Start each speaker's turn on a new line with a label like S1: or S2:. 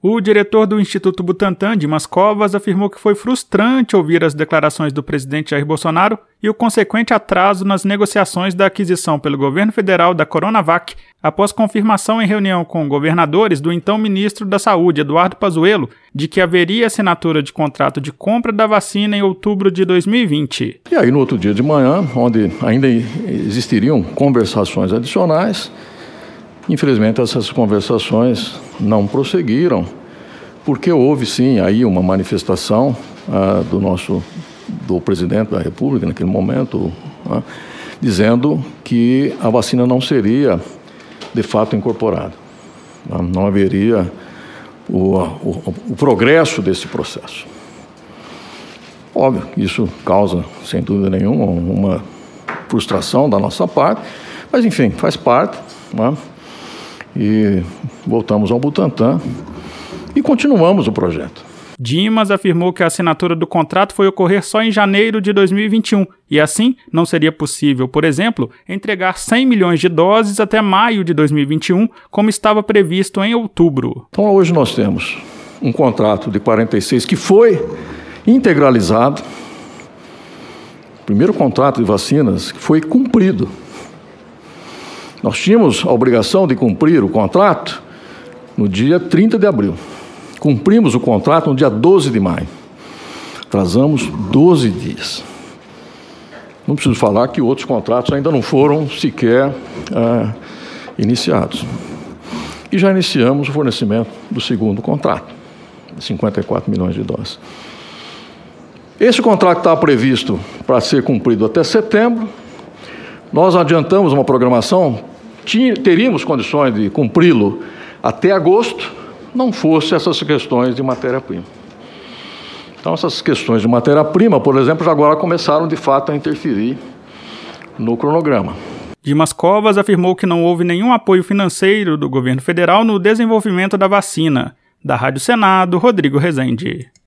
S1: O diretor do Instituto Butantan, Dimas Covas, afirmou que foi frustrante ouvir as declarações do presidente Jair Bolsonaro e o consequente atraso nas negociações da aquisição pelo governo federal da Coronavac, após confirmação em reunião com governadores do então ministro da Saúde, Eduardo Pazuello, de que haveria assinatura de contrato de compra da vacina em outubro de 2020.
S2: E aí, no outro dia de manhã, onde ainda existiriam conversações adicionais, infelizmente essas conversações não prosseguiram, porque houve sim aí uma manifestação do presidente da República naquele momento, dizendo que a vacina não seria de fato incorporada, não haveria o progresso desse processo. Óbvio que isso causa, sem dúvida nenhuma, uma frustração da nossa parte, mas enfim, faz parte, E voltamos ao Butantan e continuamos o projeto.
S1: Dimas afirmou que a assinatura do contrato foi ocorrer só em janeiro de 2021 e assim não seria possível, por exemplo, entregar 100 milhões de doses até maio de 2021, como estava previsto em outubro.
S2: Então hoje nós temos um contrato de 46 que foi integralizado, primeiro contrato de vacinas que foi cumprido. Nós tínhamos a obrigação de cumprir o contrato no dia 30 de abril. Cumprimos o contrato no dia 12 de maio. Atrasamos 12 dias. Não preciso falar que outros contratos ainda não foram sequer iniciados. E já iniciamos o fornecimento do segundo contrato, 54 milhões de doses. Esse contrato está previsto para ser cumprido até setembro. Nós adiantamos uma programação, teríamos condições de cumpri-lo até agosto, não fosse essas questões de matéria-prima. Então, essas questões de matéria-prima, por exemplo, já agora começaram de fato a interferir no cronograma.
S1: Dimas Covas afirmou que não houve nenhum apoio financeiro do governo federal no desenvolvimento da vacina. Da Rádio Senado, Rodrigo Rezende.